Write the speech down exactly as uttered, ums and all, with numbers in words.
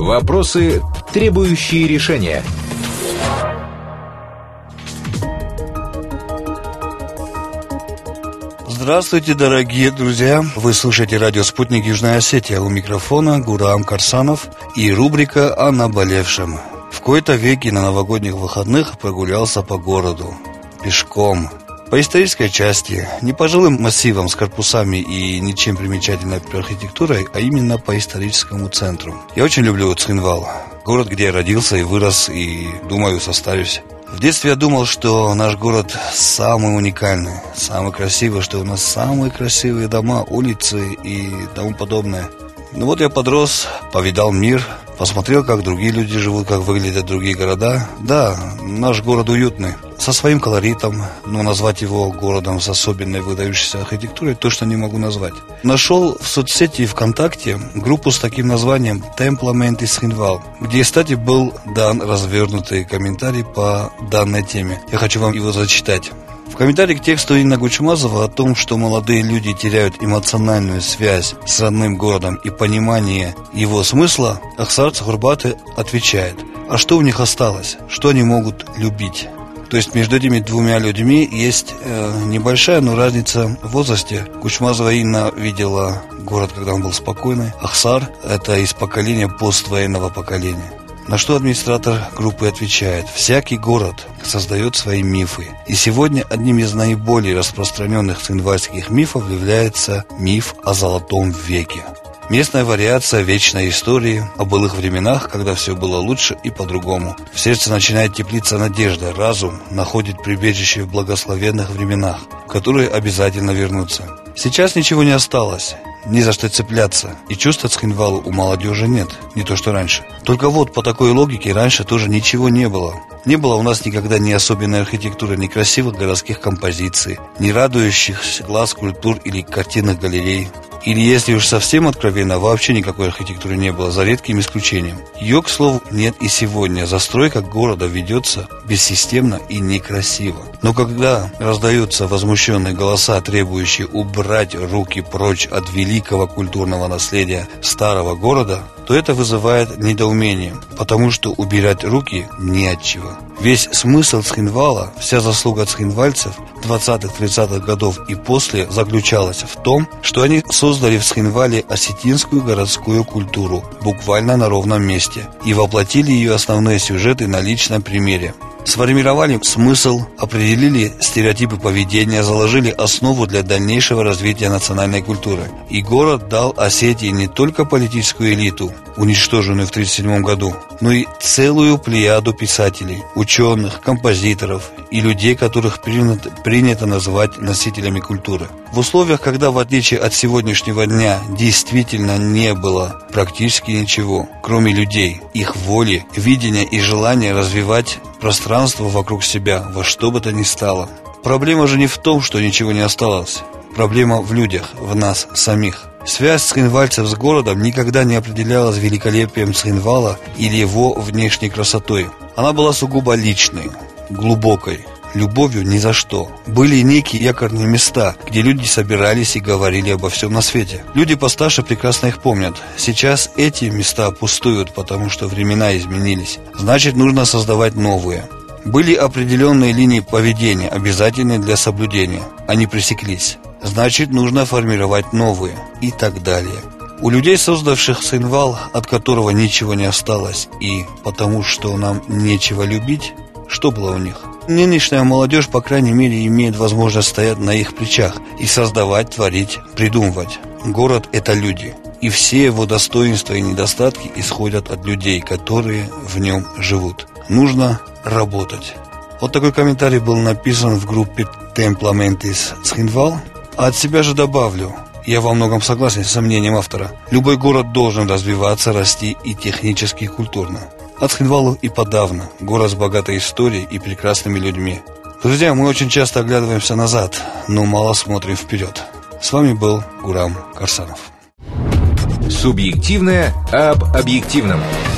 Вопросы, требующие решения. Здравствуйте, дорогие друзья! Вы слушаете радио «Спутник Южная Осетия». У микрофона Гурам Карсанов и рубрика о наболевшем. В кои-то веки на новогодних выходных прогулялся по городу. Пешком. По исторической части, не по жилым массивам с корпусами и ничем примечательной архитектурой, а именно по историческому центру. Я очень люблю Цхинвал. Город, где я родился и вырос, и, думаю, состарюсь. В детстве я думал, что наш город самый уникальный, самый красивый, что у нас самые красивые дома, улицы и тому подобное. Ну вот я подрос, повидал мир, посмотрел, как другие люди живут, как выглядят другие города. Да, наш город уютный, со своим колоритом, но назвать его городом с особенной выдающейся архитектурой точно не могу назвать. Нашел в соцсети ВКонтакте группу с таким названием «Темпламент из Цхинвал», где, кстати, был дан развернутый комментарий по данной теме. Я хочу вам его зачитать. В комментарии к тексту Инна Гучмазова о том, что молодые люди теряют эмоциональную связь с родным городом и понимание его смысла, Ахсар Цхурбаты отвечает: а что у них осталось? Что они могут любить? То есть между этими двумя людьми есть э, небольшая, но разница в возрасте. Гучмазова Инна видела город, когда он был спокойный. Ахсар – это из поколения поствоенного поколения. На что администратор группы отвечает: всякий город создает свои мифы. И сегодня одним из наиболее распространенных цхинвальских мифов является миф о Золотом веке. Местная вариация вечной истории о былых временах, когда все было лучше и по-другому. В сердце начинает теплиться надежда, разум находит прибежище в благословенных временах, которые обязательно вернутся. Сейчас ничего не осталось, не за что цепляться, и чувства Цхинвалу у молодежи нет, не то что раньше. Только вот по такой логике раньше тоже ничего не было. Не было у нас никогда ни особенной архитектуры, ни красивых городских композиций, ни радующих глаз скульптур или картинных галерей. Или, если уж совсем откровенно, вообще никакой архитектуры не было, за редким исключением. Ее, к слову, нет и сегодня. Застройка города ведется бессистемно и некрасиво. Но когда раздаются возмущенные голоса, требующие убрать руки прочь от великого культурного наследия старого города, то это вызывает недоумение, потому что убирать руки не от чего. Весь смысл Цхинвала, вся заслуга цхинвальцев двадцатых-тридцатых годов и после заключалась в том, что они создали в Цхинвале осетинскую городскую культуру буквально на ровном месте и воплотили ее основные сюжеты на личном примере. Сформировали смысл, определили стереотипы поведения, заложили основу для дальнейшего развития национальной культуры. И город дал Осетии не только политическую элиту, уничтоженную в тысяча девятьсот тридцать седьмом году, но и целую плеяду писателей, ученых, композиторов и людей, которых принято, принято называть носителями культуры. В условиях, когда, в отличие от сегодняшнего дня, действительно не было практически ничего, кроме людей, их воли, видения и желания развивать пространство вокруг себя во что бы то ни стало. Проблема же не в том, что ничего не осталось. Проблема в людях, в нас самих. Связь цхинвальцев с городом никогда не определялась великолепием Цхинвала или его внешней красотой. Она была сугубо личной, глубокой, любовью ни за что. Были некие якорные места, где люди собирались и говорили обо всем на свете. Люди постарше прекрасно их помнят. Сейчас эти места пустуют, потому что времена изменились. Значит, нужно создавать новые. Были определенные линии поведения, обязательные для соблюдения. Они пресеклись. Значит, нужно формировать новые. И так далее. У людей, создавших Цхинвал, от которого ничего не осталось, и потому что нам нечего любить, что было у них? Нынешняя молодежь, по крайней мере, имеет возможность стоять на их плечах и создавать, творить, придумывать. Город – это люди. И все его достоинства и недостатки исходят от людей, которые в нем живут. Нужно работать. Вот такой комментарий был написан в группе «Темпламент из Цхинвал». А от себя же добавлю, я во многом согласен с мнением автора. Любой город должен развиваться, расти и технически, и культурно. А Цхинвалу и подавно. Город с богатой историей и прекрасными людьми. Друзья, мы очень часто оглядываемся назад, но мало смотрим вперед. С вами был Гурам Карсанов. Субъективное об объективном.